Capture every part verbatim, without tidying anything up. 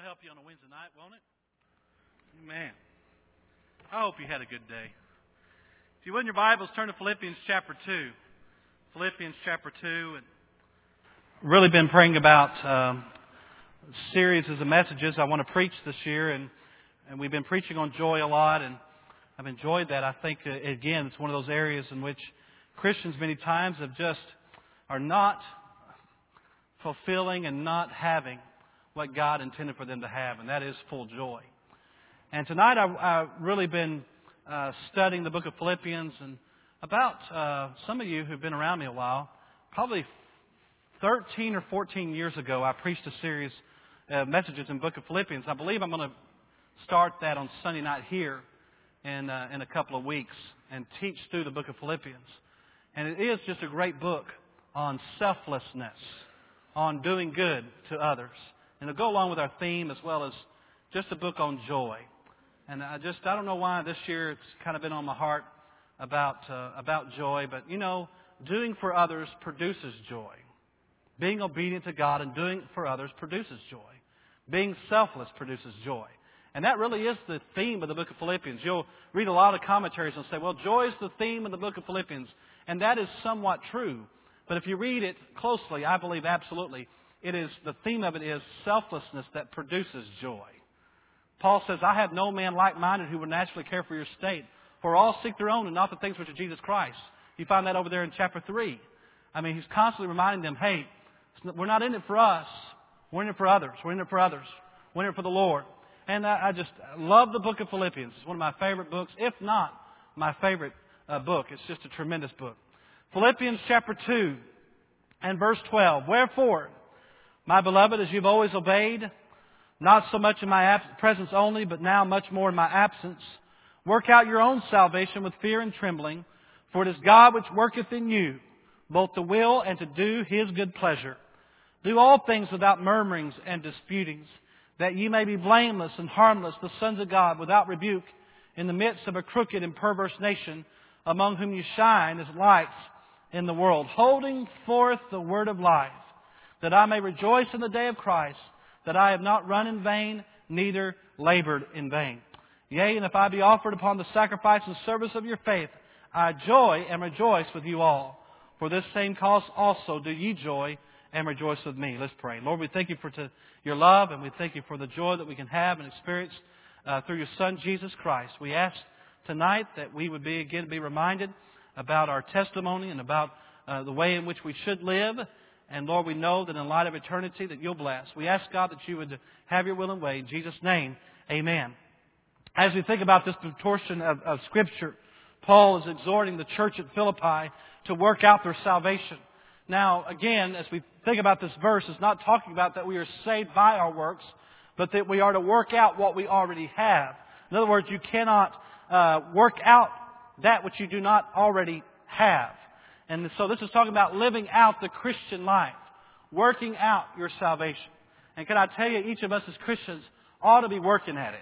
help you on a Wednesday night, won't it? Amen. I hope you had a good day. If you would in your Bibles, turn to Philippians chapter two. Philippians chapter two. And really been praying about um, series of messages I want to preach this year, and, and we've been preaching on joy a lot, and I've enjoyed that. I think, uh, again, it's one of those areas in which Christians many times have just are not fulfilling and not having what God intended for them to have, and that is full joy. And tonight I've, I've really been uh, studying the book of Philippians, and about uh, some of you who've been around me a while, probably thirteen or fourteen years ago, I preached a series of messages in the book of Philippians. I believe I'm going to start that on Sunday night here in, uh, in a couple of weeks and teach through the book of Philippians. And it is just a great book on selflessness, on doing good to others. And it'll go along with our theme as well as just a book on joy. And I just, I don't know why this year it's kind of been on my heart about uh, about joy. But, you know, doing for others produces joy. Being obedient to God and doing for others produces joy. Being selfless produces joy. And that really is the theme of the book of Philippians. You'll read a lot of commentaries and say, well, joy is the theme of the book of Philippians. And that is somewhat true. But if you read it closely, I believe absolutely, it is the theme of it is selflessness that produces joy. Paul says, I have no man like-minded who would naturally care for your state, for all seek their own and not the things which are Jesus Christ. You find that over there in chapter three. I mean, he's constantly reminding them, hey, we're not in it for us. We're in it for others. We're in it for others. We're in it for the Lord. And I, I just love the book of Philippians. It's one of my favorite books, if not my favorite uh, book. It's just a tremendous book. Philippians chapter two and verse twelve. Wherefore, my beloved, as you've always obeyed, not so much in my ab- presence only, but now much more in my absence, work out your own salvation with fear and trembling, for it is God which worketh in you, both to will and to do His good pleasure. Do all things without murmurings and disputings, that ye may be blameless and harmless, the sons of God, without rebuke, in the midst of a crooked and perverse nation, among whom you shine as lights in the world, holding forth the word of life, that I may rejoice in the day of Christ, that I have not run in vain, neither labored in vain. Yea, and if I be offered upon the sacrifice and service of your faith, I joy and rejoice with you all. For this same cause also do ye joy and rejoice with me. Let's pray. Lord, we thank you for to, your love, and we thank you for the joy that we can have and experience uh, through your Son, Jesus Christ. We ask tonight that we would be again be reminded about our testimony and about uh, the way in which we should live. And Lord, we know that in light of eternity that you'll bless. We ask, God, that you would have your will and way. In Jesus' name, amen. As we think about this portion of, of Scripture, Paul is exhorting the church at Philippi to work out their salvation. Now, again, as we think about this verse, it's not talking about that we are saved by our works, but that we are to work out what we already have. In other words, you cannot uh, work out that which you do not already have. And so this is talking about living out the Christian life, working out your salvation. And can I tell you, each of us as Christians ought to be working at it.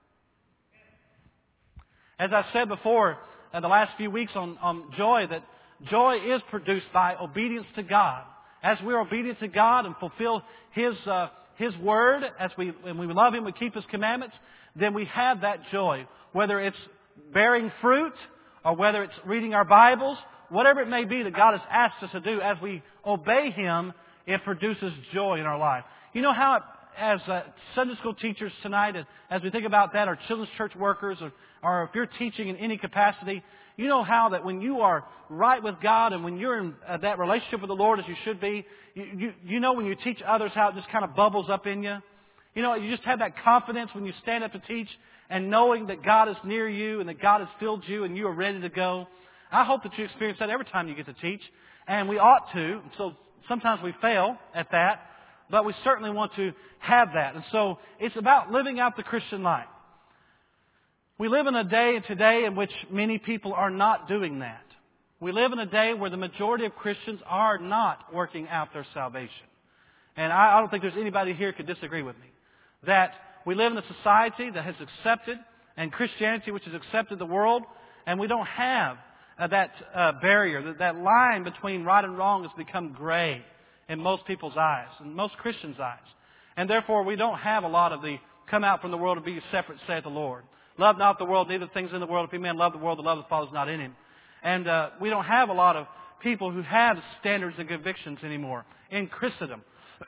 As I said before, in the last few weeks on, on joy, that joy is produced by obedience to God. As we're obedient to God and fulfill His uh, His Word, as we when we love Him, we keep His commandments, then we have that joy. Whether it's bearing fruit or whether it's reading our Bibles, whatever it may be that God has asked us to do, as we obey Him, it produces joy in our life. You know how, it, as uh, Sunday school teachers tonight, as we think about that, or children's church workers, or, or if you're teaching in any capacity, you know how that when you are right with God and when you're in uh, that relationship with the Lord as you should be, you, you, you know when you teach others how it just kind of bubbles up in you. You know, you just have that confidence when you stand up to teach and knowing that God is near you and that God has filled you and you are ready to go. I hope that you experience that every time you get to teach, and we ought to. So sometimes we fail at that, but we certainly want to have that. And so it's about living out the Christian life. We live in a day today in which many people are not doing that. We live in a day where the majority of Christians are not working out their salvation. And I don't think there's anybody here who could disagree with me. That we live in a society that has accepted, and Christianity which has accepted the world, and we don't have Uh, that uh, barrier, that, that line between right and wrong has become gray in most people's eyes, in most Christians' eyes. And therefore, we don't have a lot of the come out from the world and be separate, saith the Lord. Love not the world, neither things in the world. If any man love the world, the love of the Father is not in him. And uh, we don't have a lot of people who have standards and convictions anymore in Christendom.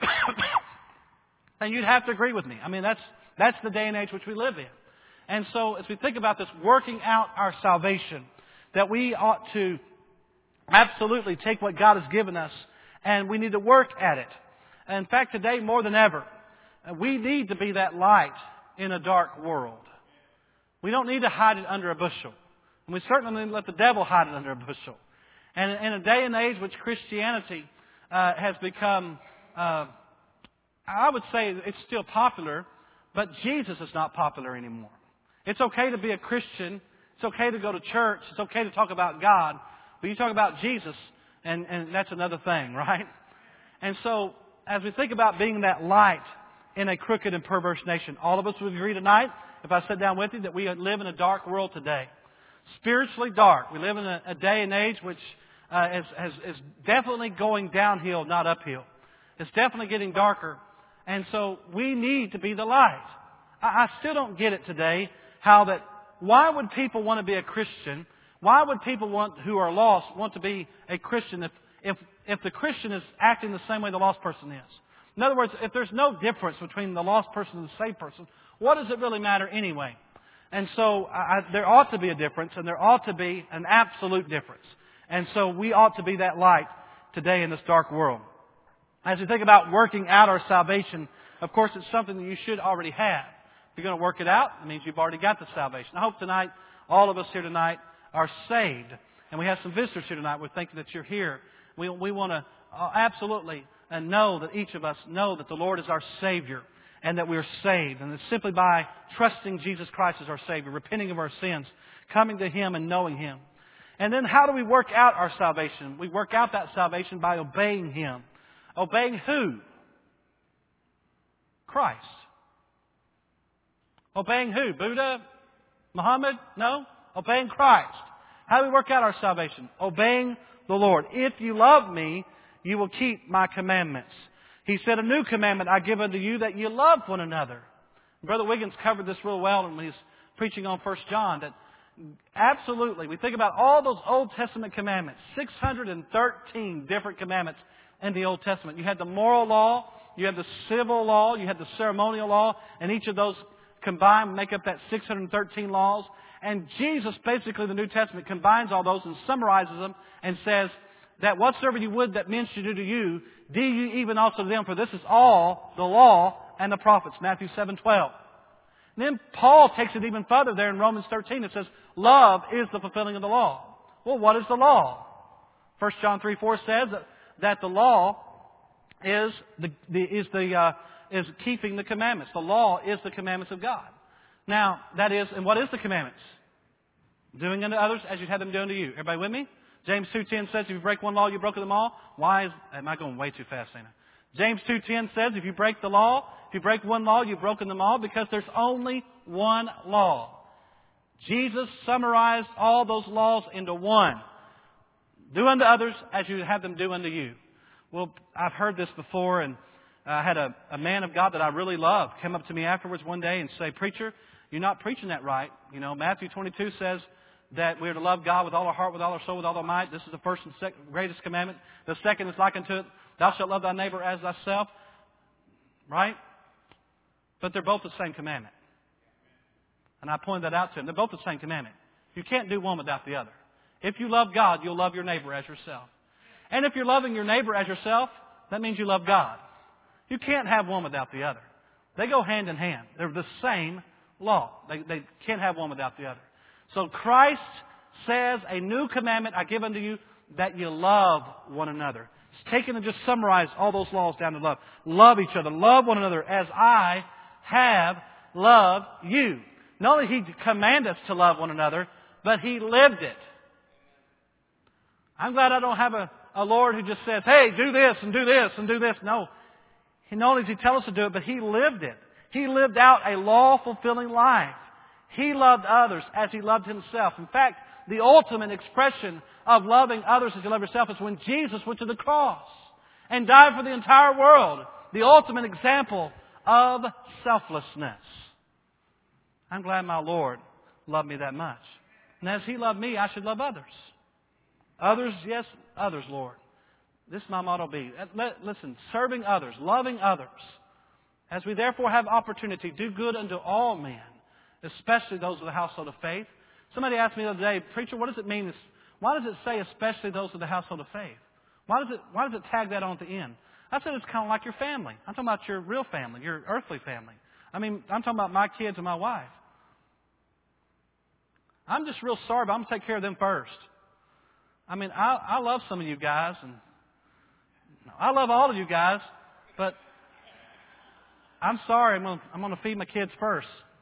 And you'd have to agree with me. I mean, that's that's the day and age which we live in. And so as we think about this, working out our salvation, that we ought to absolutely take what God has given us and we need to work at it. In fact, today more than ever, we need to be that light in a dark world. We don't need to hide it under a bushel. And we certainly don't let the devil hide it under a bushel. And in a day and age which Christianity uh, has become, uh, I would say it's still popular, but Jesus is not popular anymore. It's okay to be a Christian. It's okay to go to church. It's okay to talk about God. But you talk about Jesus, and, and that's another thing, right? And so, as we think about being that light in a crooked and perverse nation, all of us would agree tonight, if I sit down with you, that we live in a dark world today. Spiritually dark. We live in a, a day and age which uh, is, is, is definitely going downhill, not uphill. It's definitely getting darker. And so we need to be the light. I, I still don't get it today, how that, why would people want to be a Christian? Why would people want who are lost want to be a Christian if, if, if the Christian is acting the same way the lost person is? In other words, if there's no difference between the lost person and the saved person, what does it really matter anyway? And so I, there ought to be a difference, and there ought to be an absolute difference. And so we ought to be that light today in this dark world. As we think about working out our salvation, of course, it's something that you should already have. If you're going to work it out, it means you've already got the salvation. I hope tonight, all of us here tonight are saved. And we have some visitors here tonight. We're thankful that you're here. We, we want to uh, absolutely and know that each of us know that the Lord is our Savior and that we are saved. And it's simply by trusting Jesus Christ as our Savior, repenting of our sins, coming to Him and knowing Him. And then how do we work out our salvation? We work out that salvation by obeying Him. Obeying who? Christ. Obeying who? Buddha? Muhammad? No. Obeying Christ. How do we work out our salvation? Obeying the Lord. If you love me, you will keep my commandments. He said, a new commandment I give unto you, that you love one another. Brother Wiggins covered this real well when he's preaching on First John, that absolutely, we think about all those Old Testament commandments, six hundred thirteen different commandments in the Old Testament. You had the moral law, you had the civil law, you had the ceremonial law, and each of those combined make up that six hundred thirteen laws. And Jesus, basically, the New Testament combines all those and summarizes them and says that whatsoever you would that men should do to you, do you even also to them, for this is all the law and the prophets. Matthew seven twelve. And then Paul takes it even further there in Romans thirteen. It says, love is the fulfilling of the law. Well, what is the law? First John three four says that, that the law is the, the is the uh, is keeping the commandments. The law is the commandments of God. Now, that is, and what is the commandments? Doing unto others as you'd have them do unto you. Everybody with me? James two ten says, if you break one law, you've broken them all. Why is, am I going way too fast, ain't I? James two ten says, if you break the law, if you break one law, you've broken them all, because there's only one law. Jesus summarized all those laws into one. Do unto others as you have them do unto you. Well, I've heard this before, and I had a, a man of God that I really loved come up to me afterwards one day and say, preacher, you're not preaching that right. You know, Matthew twenty-two says that we are to love God with all our heart, with all our soul, with all our might. This is the first and second, greatest commandment. The second is like unto it, thou shalt love thy neighbor as thyself. Right? But they're both the same commandment. And I pointed that out to him. They're both the same commandment. You can't do one without the other. If you love God, you'll love your neighbor as yourself. And if you're loving your neighbor as yourself, that means you love God. You can't have one without the other. They go hand in hand. They're the same law. They, they can't have one without the other. So Christ says, a new commandment I give unto you, that you love one another. It's taken and just summarized all those laws down to love. Love each other. Love one another as I have loved you. Not only He commanded us to love one another, but He lived it. I'm glad I don't have a, a Lord who just says, hey, do this and do this and do this. No. Not only does He tell us to do it, but He lived it. He lived out a law-fulfilling life. He loved others as He loved Himself. In fact, the ultimate expression of loving others as you love yourself is when Jesus went to the cross and died for the entire world. The ultimate example of selflessness. I'm glad my Lord loved me that much. And as He loved me, I should love others. Others, yes, others, Lord. This is my motto be. Listen, serving others, loving others. As we therefore have opportunity, do good unto all men, especially those of the household of faith. Somebody asked me the other day, Preacher, what does it mean? Why does it say especially those of the household of faith? Why does it, why does it tag that on at the end? I said it's kind of like your family. I'm talking about your real family, your earthly family. I mean, I'm talking about my kids and my wife. I'm just real sorry, but I'm going to take care of them first. I mean, I, I love some of you guys, and I love all of you guys, but I'm sorry, I'm going to, I'm going to feed my kids first.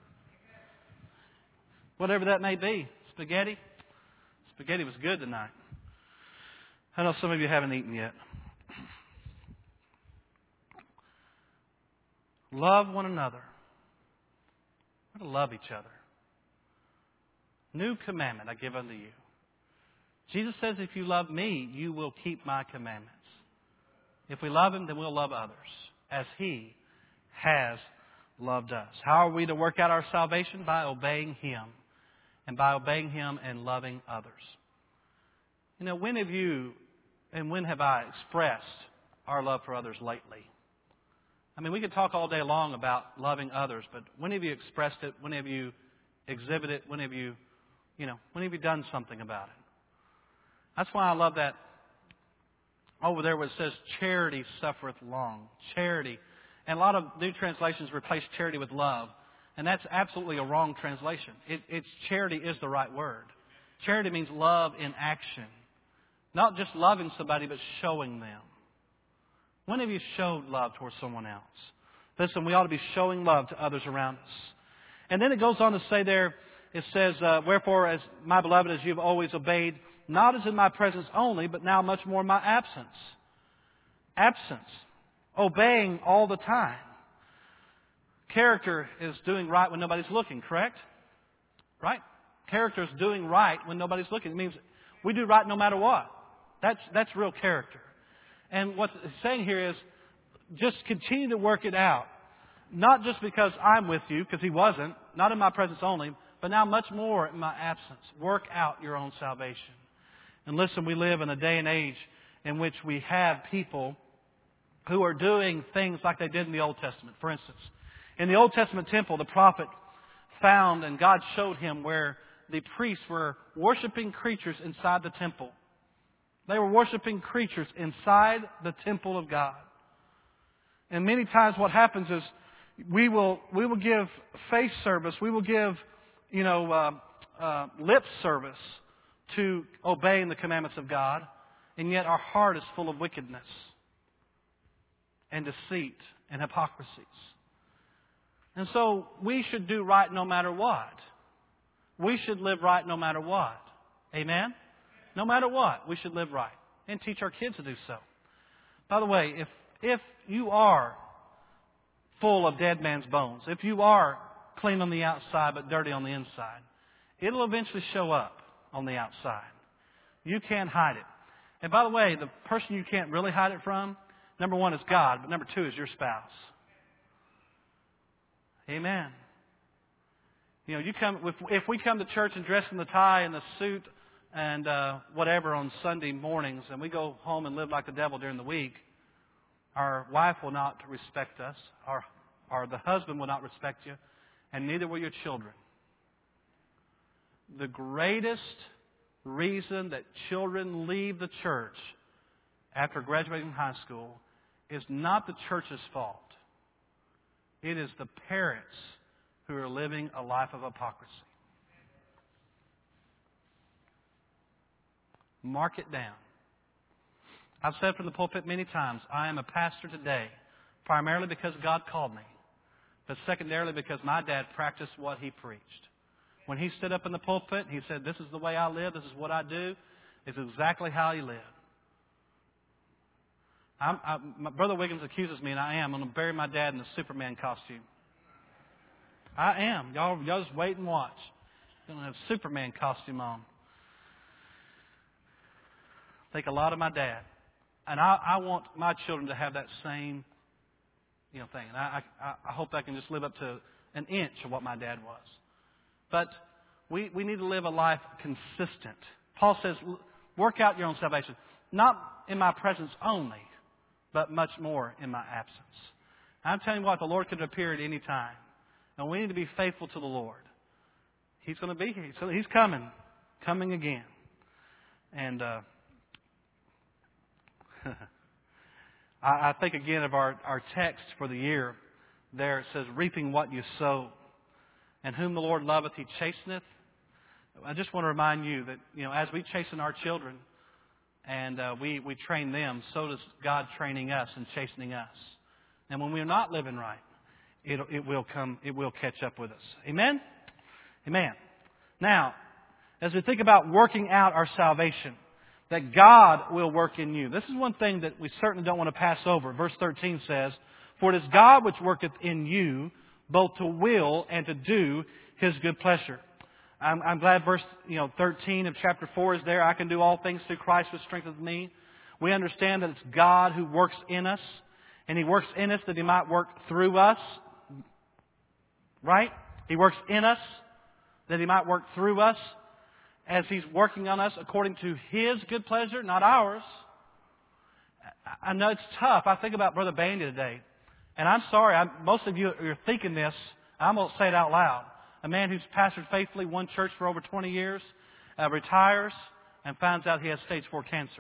Whatever that may be. Spaghetti? Spaghetti was good tonight. I know some of you haven't eaten yet. Love one another. We're to love each other. New commandment I give unto you. Jesus says, if you love me, you will keep my commandments. If we love Him, then we'll love others as He has loved us. How are we to work out our salvation? By obeying Him. And by obeying Him and loving others. You know, when have you and when have I expressed our love for others lately? I mean, we could talk all day long about loving others, but when have you expressed it? When have you exhibited it? When have you, you know, when have you done something about it? That's why I love that over there where it says, charity suffereth long. Charity. And a lot of new translations replace charity with love. And that's absolutely a wrong translation. It, it's charity is the right word. Charity means love in action. Not just loving somebody, but showing them. When have you showed love towards someone else? Listen, we ought to be showing love to others around us. And then it goes on to say there, it says, uh, wherefore, as my beloved, as you've always obeyed, not as in my presence only, but now much more in my absence. Absence. Obeying all the time. Character is doing right when nobody's looking, correct? Right? Character is doing right when nobody's looking. It means we do right no matter what. That's, that's real character. And what it's saying here is just continue to work it out. Not just because I'm with you, because He wasn't, not in my presence only, but now much more in my absence. Work out your own salvation. And listen, we live in a day and age in which we have people who are doing things like they did in the Old Testament. For instance, in the Old Testament temple, the prophet found and God showed him where the priests were worshiping creatures inside the temple. They were worshiping creatures inside the temple of God. And many times what happens is we will we will give face service, we will give, you know, uh, uh, lip service to obeying the commandments of God, and yet our heart is full of wickedness and deceit and hypocrisies. And so we should do right no matter what. We should live right no matter what. Amen? No matter what, we should live right and teach our kids to do so. By the way, if if you are full of dead man's bones, if you are clean on the outside but dirty on the inside, it'll eventually show up on the outside. You can't hide it. And by the way, the person you can't really hide it from, number one is God, but number two is your spouse. Amen. You know, you come if, if we come to church and dress in the tie and the suit and uh, whatever on Sunday mornings, and we go home and live like the devil during the week, our wife will not respect us, our, or the husband will not respect you, and neither will your children. The greatest reason that children leave the church after graduating high school is not the church's fault. It is the parents who are living a life of hypocrisy. Mark it down. I've said from the pulpit many times, I am a pastor today, primarily because God called me, but secondarily because my dad practiced what he preached. When he stood up in the pulpit, he said, this is the way I live, this is what I do. It's exactly how he lived. I'm, I, my brother Wiggins accuses me, and I am. I'm going to bury my dad in a Superman costume. I am. Y'all, y'all just wait and watch. I'm going to have a Superman costume on. Take a lot of my dad. And I, I want my children to have that same you know, thing. And I, I, I hope I can just live up to an inch of what my dad was. But we, we need to live a life consistent. Paul says, work out your own salvation. Not in my presence only, but much more in my absence. I'm telling you what, the Lord could appear at any time. And we need to be faithful to the Lord. He's going to be here. So He's coming. Coming again. And uh, I, I think again of our, our text for the year. There it says, reaping what you sow. And whom the Lord loveth, He chasteneth. I just want to remind you that, you know, as we chasten our children and uh, we, we train them, so does God training us and chastening us. And when we're not living right, it, it will come, it will catch up with us. Amen? Amen. Now, as we think about working out our salvation, that God will work in you. This is one thing that we certainly don't want to pass over. Verse thirteen says, for it is God which worketh in you, both to will and to do His good pleasure. I'm, I'm glad verse you know thirteen of chapter four is there. I can do all things through Christ which strengtheneth me. We understand that it's God who works in us. And He works in us that He might work through us. Right? He works in us that He might work through us. As He's working on us according to His good pleasure, not ours. I know it's tough. I think about Brother Bandy today. And I'm sorry, I'm, most of you are thinking this. I'm going to say it out loud. A man who's pastored faithfully one church for over twenty years, uh, retires, and finds out he has stage four cancer.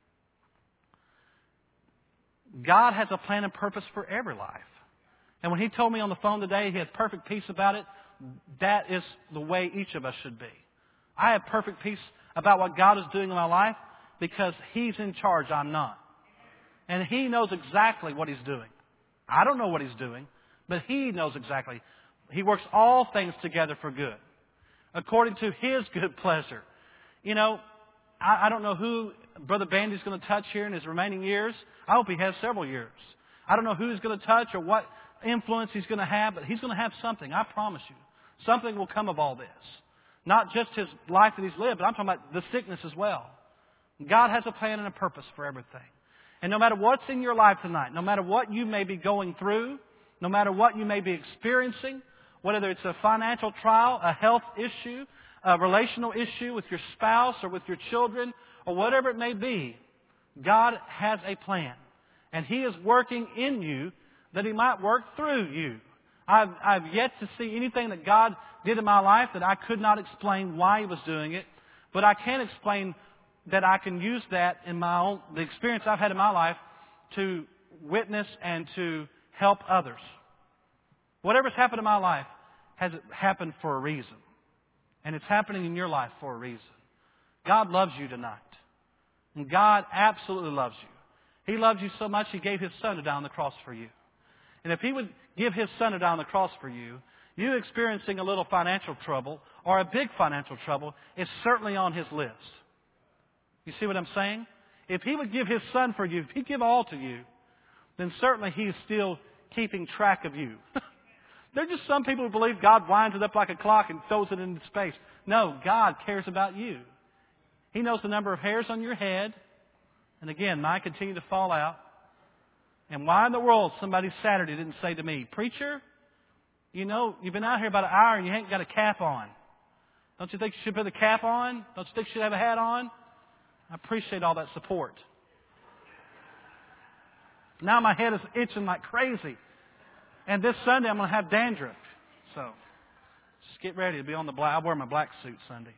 God has a plan and purpose for every life. And when He told me on the phone today He has perfect peace about it, that is the way each of us should be. I have perfect peace about what God is doing in my life because He's in charge, I'm not. And He knows exactly what He's doing. I don't know what He's doing, but He knows exactly. He works all things together for good, according to His good pleasure. You know, I, I don't know who Brother Bandy's going to touch here in his remaining years. I hope he has several years. I don't know who He's going to touch or what influence He's going to have, but He's going to have something, I promise you. Something will come of all this. Not just his life that he's lived, but I'm talking about the sickness as well. God has a plan and a purpose for everything. And no matter what's in your life tonight, no matter what you may be going through, no matter what you may be experiencing, whether it's a financial trial, a health issue, a relational issue with your spouse or with your children, or whatever it may be, God has a plan. And He is working in you that He might work through you. I've, I've yet to see anything that God did in my life that I could not explain why He was doing it. But I can explain that I can use that in my own, the experience I've had in my life to witness and to help others. Whatever's happened in my life has happened for a reason. And it's happening in your life for a reason. God loves you tonight. And God absolutely loves you. He loves you so much He gave His Son to die on the cross for you. And if He would give His Son to die on the cross for you, you experiencing a little financial trouble or a big financial trouble is certainly on His list. You see what I'm saying? If He would give His Son for you, if He'd give all to you, then certainly He's still keeping track of you. There are just some people who believe God winds it up like a clock and throws it into space. No, God cares about you. He knows the number of hairs on your head. And again, mine continue to fall out. And why in the world somebody Saturday didn't say to me, preacher, you know, you've been out here about an hour and you ain't got a cap on. Don't you think you should put a cap on? Don't you think you should have a hat on? I appreciate all that support. Now my head is itching like crazy. And this Sunday I'm going to have dandruff. So, just get ready to be on the black. I'll wear my black suit Sunday.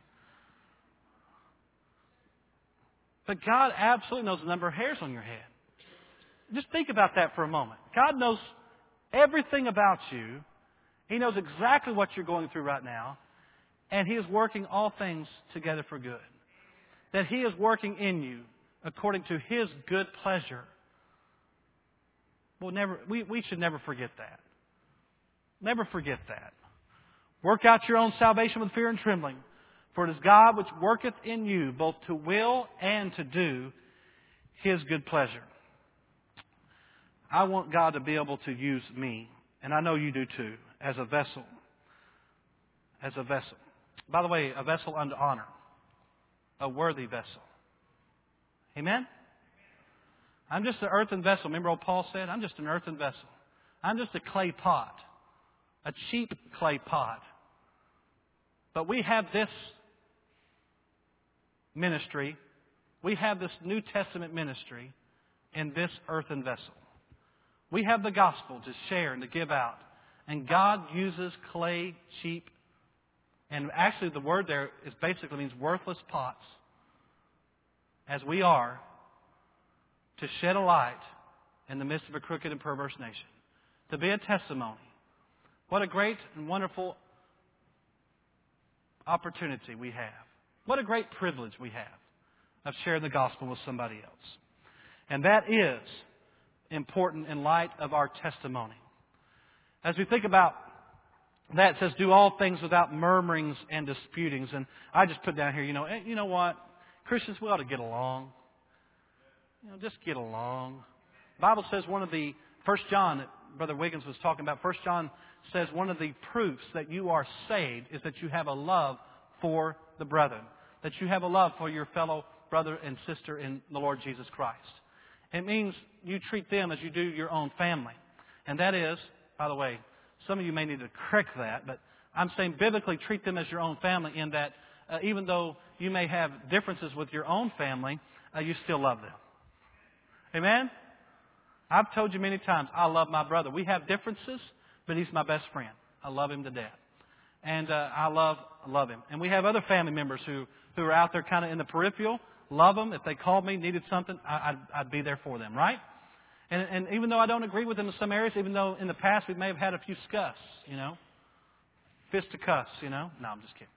But God absolutely knows the number of hairs on your head. Just think about that for a moment. God knows everything about you. He knows exactly what you're going through right now. And He is working all things together for good. That He is working in you according to His good pleasure. We'll never, we, we should never forget that. Never forget that. Work out your own salvation with fear and trembling. For it is God which worketh in you both to will and to do His good pleasure. I want God to be able to use me, and I know you do too, as a vessel. As a vessel. By the way, a vessel unto honor. A worthy vessel. Amen? I'm just an earthen vessel. Remember what Paul said? I'm just an earthen vessel. I'm just a clay pot, a cheap clay pot. But we have this ministry, we have this New Testament ministry in this earthen vessel. We have the gospel to share and to give out. And God uses clay, cheap, and actually the word there is basically means worthless pots, as we are, to shed a light in the midst of a crooked and perverse nation. To be a testimony. What a great and wonderful opportunity we have. What a great privilege we have of sharing the gospel with somebody else. And that is important in light of our testimony. As we think about that, it says, do all things without murmurings and disputings. And I just put down here, you know, you know what? Christians, we ought to get along. You know, just get along. The Bible says one of the, First John, that Brother Wiggins was talking about, First John says one of the proofs that you are saved is that you have a love for the brethren. That you have a love for your fellow brother and sister in the Lord Jesus Christ. It means you treat them as you do your own family. And that is, by the way, some of you may need to correct that, but I'm saying biblically treat them as your own family in that uh, even though you may have differences with your own family, uh, you still love them. Amen? I've told you many times, I love my brother. We have differences, but he's my best friend. I love him to death. And uh, I love love him. And we have other family members who, who are out there kind of in the peripheral. Love them. If they called me, needed something, I, I'd, I'd be there for them, right? And, and even though I don't agree with them in some areas, even though in the past we may have had a few scuffs, you know. Fist to cuss, you know. No, I'm just kidding.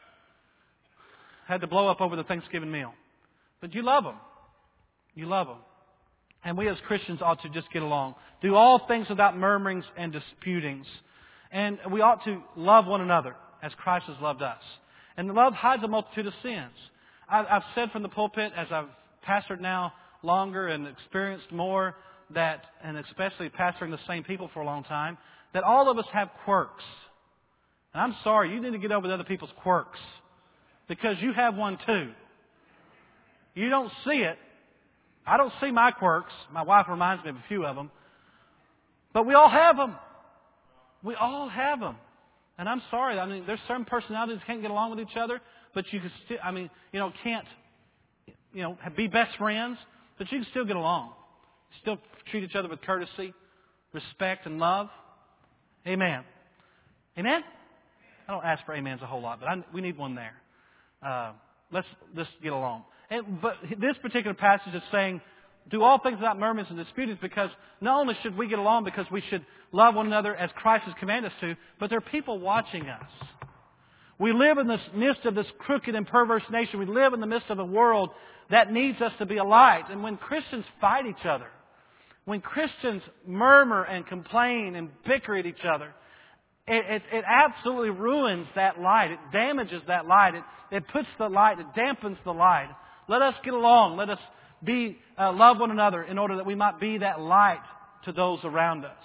Had to blow up over the Thanksgiving meal. But you love them. You love them. And we as Christians ought to just get along. Do all things without murmurings and disputings. And we ought to love one another as Christ has loved us. And love hides a multitude of sins. I've said from the pulpit, as I've pastored now longer and experienced more, that, and especially pastoring the same people for a long time, that all of us have quirks. And I'm sorry, you need to get over other people's quirks. Because you have one too. You don't see it. I don't see my quirks. My wife reminds me of a few of them. But we all have them. We all have them. And I'm sorry. I mean, there's certain personalities that can't get along with each other. But you can still, I mean, you know, can't, you know, be best friends. But you can still get along. Still treat each other with courtesy, respect, and love. Amen. Amen? I don't ask for amens a whole lot, but I, we need one there. Uh, let's just get along. And, but this particular passage is saying, do all things without murmurings and disputings, because not only should we get along because we should love one another as Christ has commanded us to, but there are people watching us. We live in the midst of this crooked and perverse nation. We live in the midst of a world that needs us to be a light. And when Christians fight each other, when Christians murmur and complain and bicker at each other, it, it, it absolutely ruins that light. It damages that light. It, it puts the light, it dampens the light. Let us get along. Let us be uh, love one another in order that we might be that light to those around us.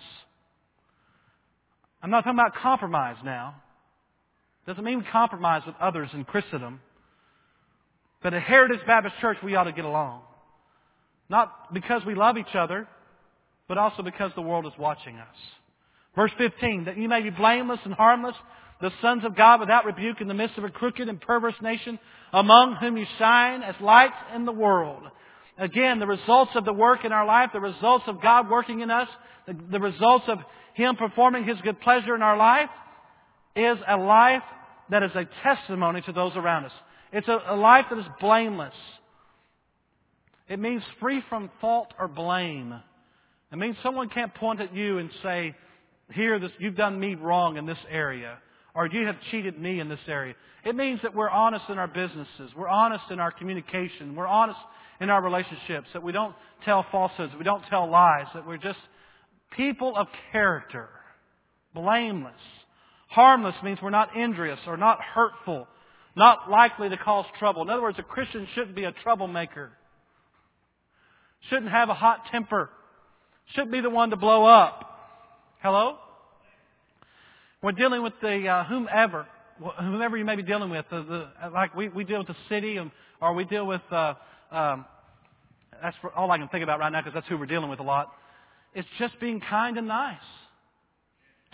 I'm not talking about compromise now. Doesn't mean compromise with others in Christendom. But at Heritage Baptist Church, we ought to get along. Not because we love each other, but also because the world is watching us. Verse fifteen, that you may be blameless and harmless, the sons of God without rebuke in the midst of a crooked and perverse nation, among whom you shine as lights in the world. Again, the results of the work in our life, the results of God working in us, the, the results of Him performing His good pleasure in our life, is a life that is a testimony to those around us. It's a, a life that is blameless. It means free from fault or blame. It means someone can't point at you and say, here, this, you've done me wrong in this area, or you have cheated me in this area. It means that we're honest in our businesses. We're honest in our communication. We're honest in our relationships, that we don't tell falsehoods, we don't tell lies, that we're just people of character, blameless. Harmless means we're not injurious or not hurtful, not likely to cause trouble. In other words, a Christian shouldn't be a troublemaker, shouldn't have a hot temper, shouldn't be the one to blow up. Hello? We're dealing with the uh, whomever, whomever you may be dealing with. The, the, like we, we deal with the city, or we deal with, uh, um, that's all I can think about right now because that's who we're dealing with a lot. It's just being kind and nice.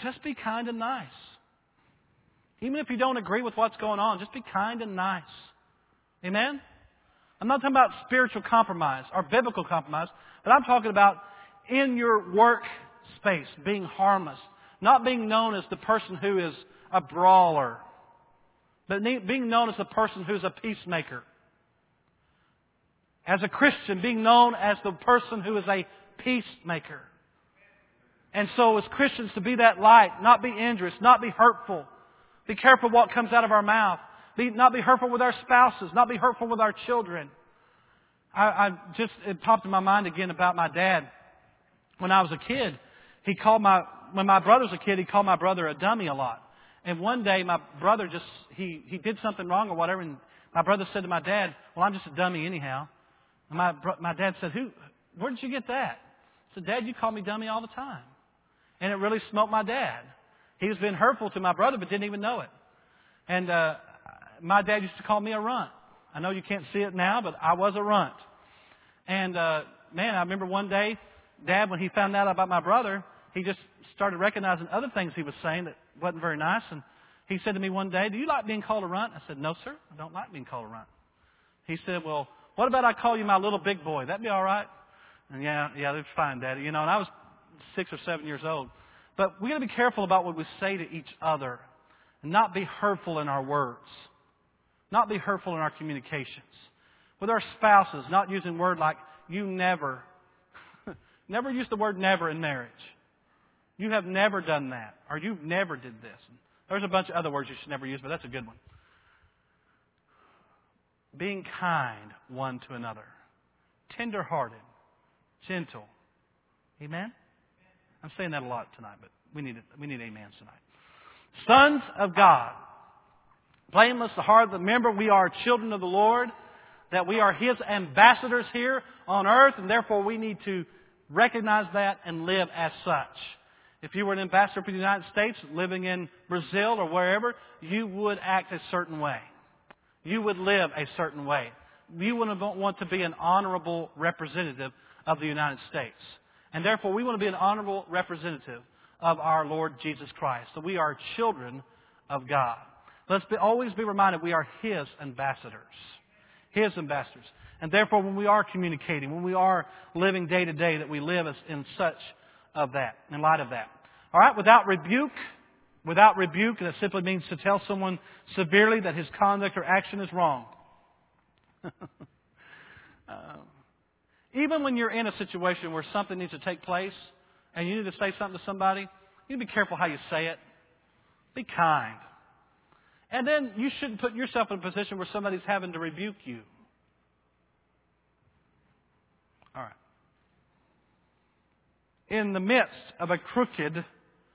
just be kind and nice. Even if you don't agree with what's going on, just be kind and nice. Amen? I'm not talking about spiritual compromise or biblical compromise, but I'm talking about in your work space being harmless. Not being known as the person who is a brawler, but being known as the person who's a peacemaker. As a Christian, being known as the person who is a peacemaker. And so as Christians to be that light, not be injurious, not be hurtful. Be careful what comes out of our mouth. Be, not be hurtful with our spouses, not be hurtful with our children. I, I just, it popped in my mind again about my dad. When I was a kid, he called my, when my brother was a kid, he called my brother a dummy a lot. And one day my brother just, he, he did something wrong or whatever, and my brother said to my dad, well, I'm just a dummy anyhow. And my, my dad said, who, where did you get that? I said, Dad, you call me dummy all the time. And it really smoked my dad. He was being hurtful to my brother, but didn't even know it. And uh, my dad used to call me a runt. I know you can't see it now, but I was a runt. And, uh, man, I remember one day, Dad, when he found out about my brother, he just started recognizing other things he was saying that wasn't very nice. And he said to me one day, do you like being called a runt? I said, no, sir, I don't like being called a runt. He said, well, what about I call you my little big boy? That'd be all right? And yeah, yeah, that's fine, Daddy. You know, and I was six or seven years old. But we got to be careful about what we say to each other and not be hurtful in our words. Not be hurtful in our communications. With our spouses, not using word like you never. Never use the word never in marriage. You have never done that. Or you never did this. There's a bunch of other words you should never use, but that's a good one. Being kind one to another. Tender-hearted. Gentle. Amen? I'm saying that a lot tonight, but we need, we need amens tonight. Sons of God. Blameless, the heart. Remember, we are children of the Lord. That we are His ambassadors here on earth, and therefore we need to recognize that and live as such. If you were an ambassador for the United States, living in Brazil or wherever, you would act a certain way. You would live a certain way. You would want to be an honorable representative of the United States. And therefore, we want to be an honorable representative of our Lord Jesus Christ. So we are children of God. Let's be, always be reminded we are His ambassadors. His ambassadors. And therefore, when we are communicating, when we are living day to day, that we live as in such of that, in light of that. All right, without rebuke, without rebuke, and it simply means to tell someone severely that his conduct or action is wrong. uh, even when you're in a situation where something needs to take place, and you need to say something to somebody, you need to be careful how you say it. Be kind. And then you shouldn't put yourself in a position where somebody's having to rebuke you. All right. In the midst of a crooked,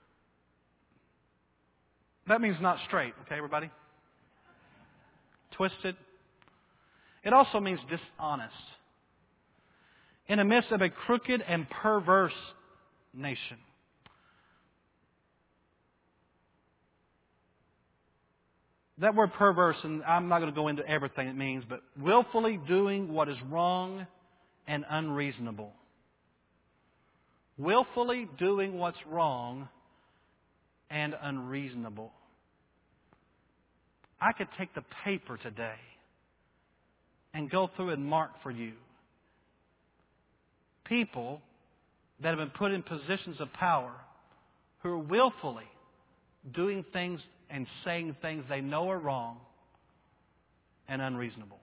that means not straight, okay, everybody? Twisted. It also means dishonest. In the midst of a crooked and perverse nation. That word perverse, and I'm not going to go into everything it means, but willfully doing what is wrong and unreasonable. Willfully doing what's wrong and unreasonable. I could take the paper today and go through and mark for you people that have been put in positions of power who are willfully doing things and saying things they know are wrong and unreasonable.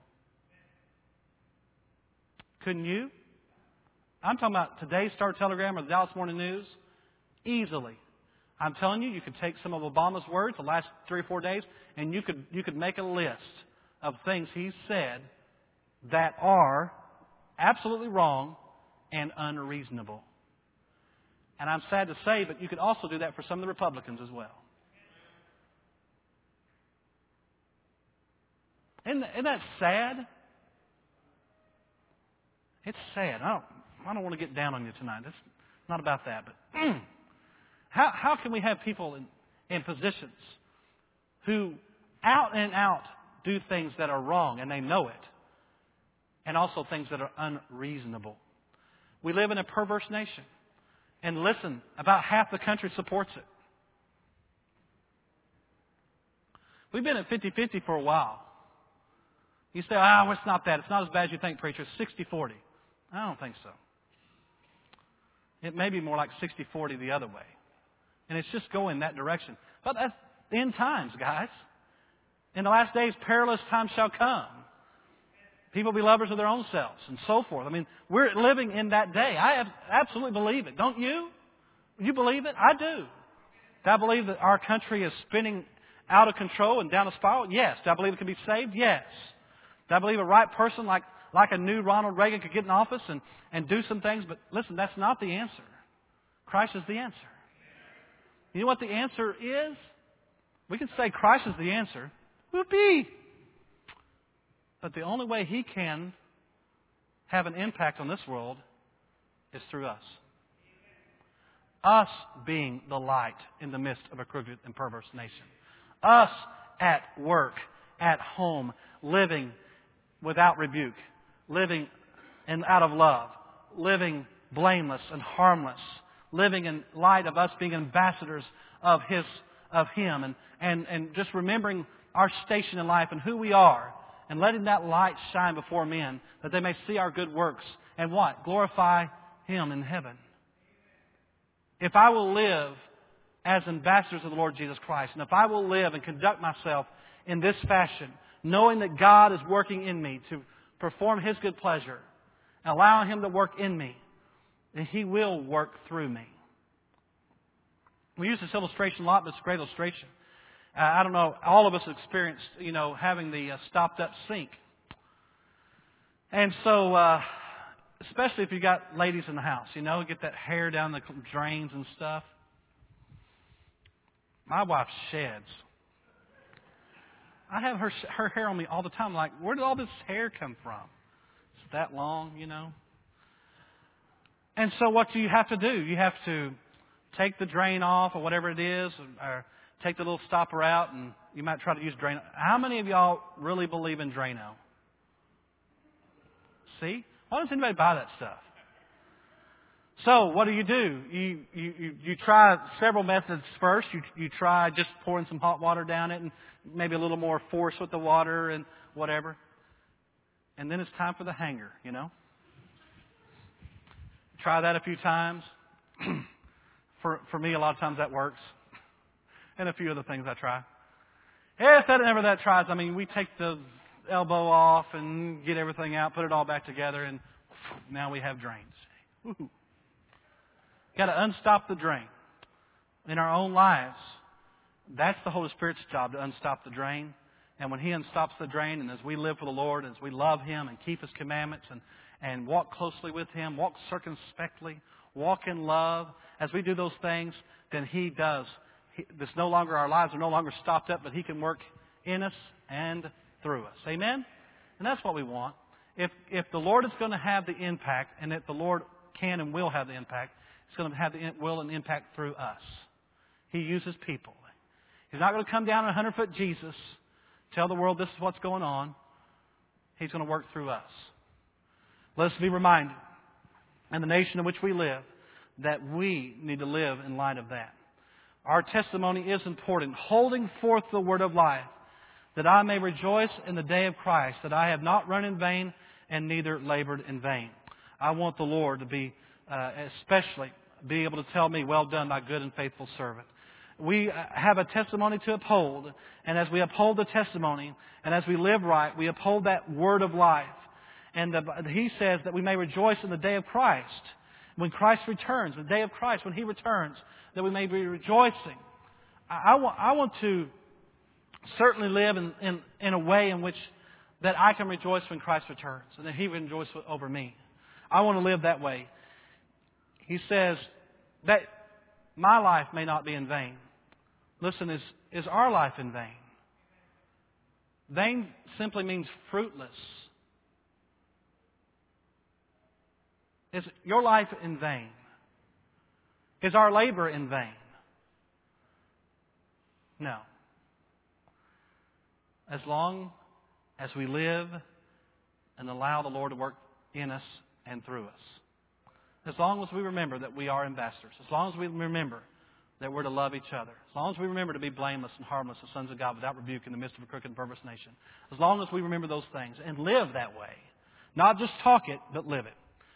Couldn't you? I'm talking about today's Star Telegram or the Dallas Morning News. Easily. I'm telling you, you could take some of Obama's words the last three or four days, and you could you could make a list of things he said that are absolutely wrong and unreasonable. And I'm sad to say, but you could also do that for some of the Republicans as well. Isn't, isn't that sad? It's sad. I don't, I don't want to get down on you tonight. It's not about that. But mm, how, how can we have people in, in positions who out and out do things that are wrong and they know it, and also things that are unreasonable? We live in a perverse nation. And listen, about half the country supports it. We've been at fifty-fifty for a while. You say, ah, well, it's not that. It's not as bad as you think, preacher. It's sixty forty. I don't think so. It may be more like sixty forty the other way. And it's just going that direction. But that's the end times, guys. In the last days, perilous times shall come. People will be lovers of their own selves and so forth. I mean, we're living in that day. I absolutely believe it. Don't you? You believe it? I do. Do I believe that our country is spinning out of control and down a spiral? Yes. Do I believe it can be saved? Yes. Do I believe a right person like, like a new Ronald Reagan could get in office and, and do some things? But listen, that's not the answer. Christ is the answer. You know what the answer is? We can say Christ is the answer. Whoopee! But the only way He can have an impact on this world is through us. Us being the light in the midst of a crooked and perverse nation. Us at work, at home, living without rebuke, living and out of love, living blameless and harmless, living in light of us being ambassadors of His, of Him, and, and, and just remembering our station in life and who we are, and letting that light shine before men, that they may see our good works and what? Glorify Him in heaven. If I will live as ambassadors of the Lord Jesus Christ, and if I will live and conduct myself in this fashion, knowing that God is working in me to perform His good pleasure, and allowing Him to work in me, then He will work through me. We use this illustration a lot, but it's a great illustration. Uh, I don't know, all of us experienced, you know, having the uh, stopped up sink. And so, uh, especially if you got ladies in the house, you know, get that hair down the drains and stuff. My wife sheds. I have her her hair on me all the time. Like, where did all this hair come from? It's that long, you know. And so what do you have to do? You have to take the drain off or whatever it is, or take the little stopper out, and you might try to use Drano. How many of y'all really believe in Drano? See? Why does anybody buy that stuff? So what do you do? You, you, you, you try several methods first. You, you try just pouring some hot water down it and maybe a little more force with the water and whatever. And then it's time for the hanger, you know. Try that a few times. for, for me, a lot of times that works. And a few other things I try. If that never that tries, I mean, we take the elbow off and get everything out, put it all back together, and now we have drains. Woo-hoo. Got to unstop the drain. In our own lives, that's the Holy Spirit's job, to unstop the drain. And when He unstops the drain, and as we live for the Lord, as we love Him and keep His commandments and, and walk closely with Him, walk circumspectly, walk in love, as we do those things, then He does. He, this no longer, our lives are no longer stopped up, but He can work in us and through us. Amen? And that's what we want. If, if the Lord is going to have the impact, and if the Lord can and will have the impact, He's going to have the will and impact through us. He uses people. He's not going to come down in a hundred-foot Jesus, tell the world this is what's going on. He's going to work through us. Let us be reminded, in the nation in which we live, that we need to live in light of that. Our testimony is important. Holding forth the word of life, that I may rejoice in the day of Christ, that I have not run in vain and neither labored in vain. I want the Lord to be, uh, especially, be able to tell me, well done, thy good and faithful servant. We have a testimony to uphold, and as we uphold the testimony, and as we live right, we uphold that word of life. And the, He says that we may rejoice in the day of Christ. When Christ returns, the day of Christ, when He returns, that we may be rejoicing. I, I, want, I want to certainly live in, in, in a way in which that I can rejoice when Christ returns, and that He will rejoice over me. I want to live that way. He says that my life may not be in vain. Listen, is, is our life in vain? Vain simply means fruitless. Is your life in vain? Is our labor in vain? No. As long as we live and allow the Lord to work in us and through us. As long as we remember that we are ambassadors. As long as we remember that we're to love each other. As long as we remember to be blameless and harmless, the sons of God without rebuke in the midst of a crooked and perverse nation. As long as we remember those things and live that way. Not just talk it, but live it.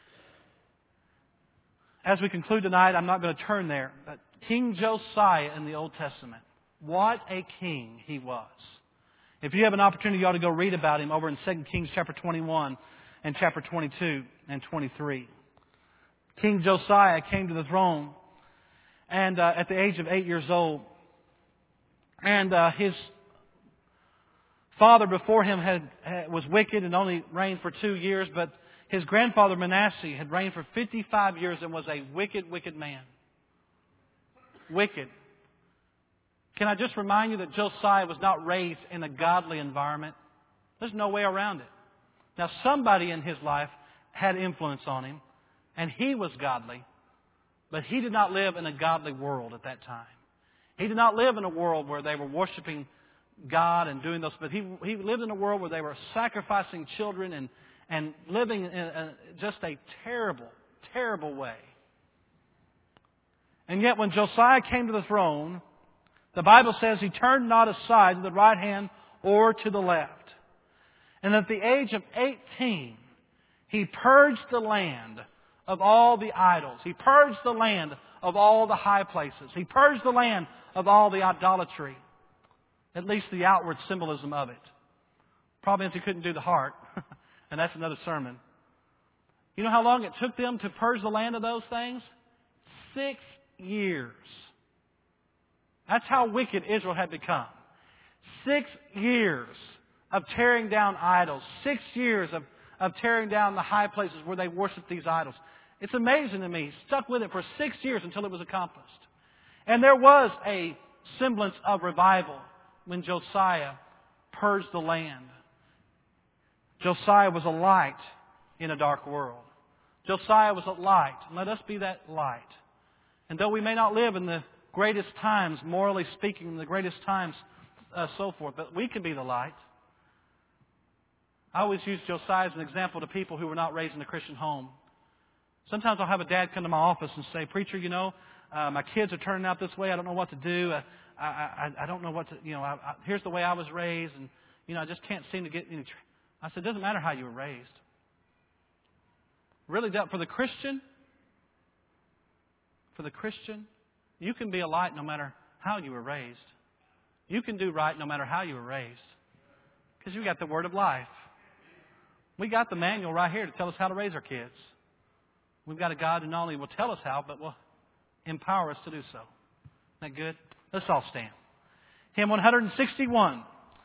As we conclude tonight, I'm not going to turn there, but King Josiah in the Old Testament. What a king he was. If you have an opportunity, you ought to go read about him over in Second Kings chapter twenty-one and chapter twenty-two and twenty-three. King Josiah came to the throne and uh, at the age of eight years old. And uh, his father before him had, had was wicked and only reigned for two years, but his grandfather Manasseh had reigned for fifty-five years and was a wicked, wicked man. Wicked. Can I just remind you that Josiah was not raised in a godly environment? There's no way around it. Now, somebody in his life had influence on him, and he was godly, but he did not live in a godly world at that time. He did not live in a world where they were worshiping God and doing those, but he he lived in a world where they were sacrificing children and, and living in a, just a terrible, terrible way. And yet when Josiah came to the throne, the Bible says he turned not aside to the right hand or to the left. And at the age of eighteen, he purged the land of all the idols. He purged the land of all the high places. He purged the land of all the idolatry. At least the outward symbolism of it. Problem is he couldn't do the heart. And that's another sermon. You know how long it took them to purge the land of those things? Six years. That's how wicked Israel had become. Six years of tearing down idols. Six years of, of tearing down the high places where they worshiped these idols. It's amazing to me. He stuck with it for six years until it was accomplished. And there was a semblance of revival when Josiah purged the land. Josiah was a light in a dark world. Josiah was a light. Let us be that light. And though we may not live in the greatest times, morally speaking, in the greatest times, uh, so forth, but we can be the light. I always use Josiah as an example to people who were not raised in a Christian home. Sometimes I'll have a dad come to my office and say, "Preacher, you know, uh, my kids are turning out this way. I don't know what to do. Uh, I, I, I don't know what to, you know, I, I, here's the way I was raised, and, you know, I just can't seem to get any." Tr-. I said, it doesn't matter how you were raised. Really, for the Christian, for the Christian, you can be a light no matter how you were raised. You can do right no matter how you were raised. Because you got the Word of life. We got the manual right here to tell us how to raise our kids. We've got a God who not only will tell us how, but will empower us to do so. Isn't that good? Let's all stand. Hymn one sixty-one.